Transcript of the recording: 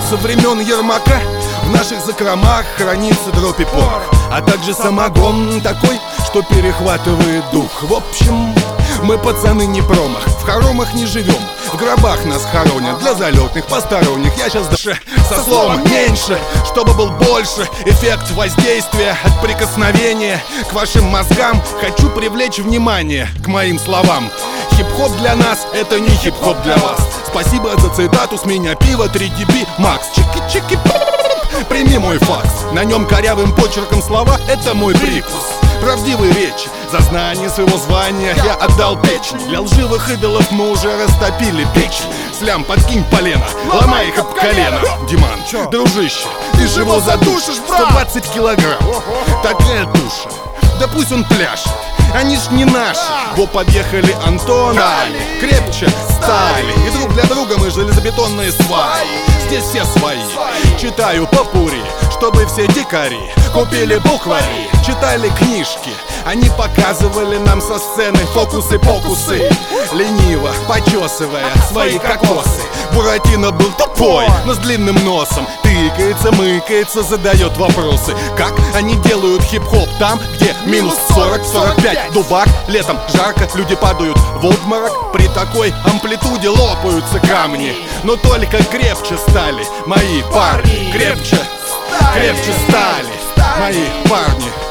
Со времен Ермака в наших закромах хранится дробь и порох, а также самогон такой, что перехватывает дух. В общем, мы пацаны не промах, в хоромах не живем, в гробах нас хоронят для залетных посторонних. Я сейчас дальше со словом меньше, чтобы был больше эффект воздействия от прикосновения к вашим мозгам. Хочу привлечь внимание к моим словам. Хип-хоп для нас — это не хип-хоп для вас. Спасибо за цитату, с меня пиво 3 TB Макс. Чики-чики, прими мой факс. На нем корявым почерком слова — это мой прикус. Правдивые речи, за знание своего звания я отдал печень. Для лживых идолов мы уже растопили печень. Слям, подкинь полено, ломай их об колено. Диман, дружище, ты же его задушишь, 120 килограмм, такая туша. Да пусть он пляшет, они ж не наши. Во, подъехали Антон, крепче стали, и друг для друга мы железобетонные сваи. Здесь все свои, читаю попури, чтобы все дикари купили буквари, читали книжки. Они показывали нам со сцены фокусы-покусы, лениво почесывая свои кокосы. Буратино был тупой, но с длинным носом, тыкается, мыкается, задает вопросы. Как они делают хип-хоп там, где минус 40-45 дубак, летом жарко, люди падают в обморок. При такой амплитуде лопаются камни. Но только крепче стали мои парни, крепче стали мои парни.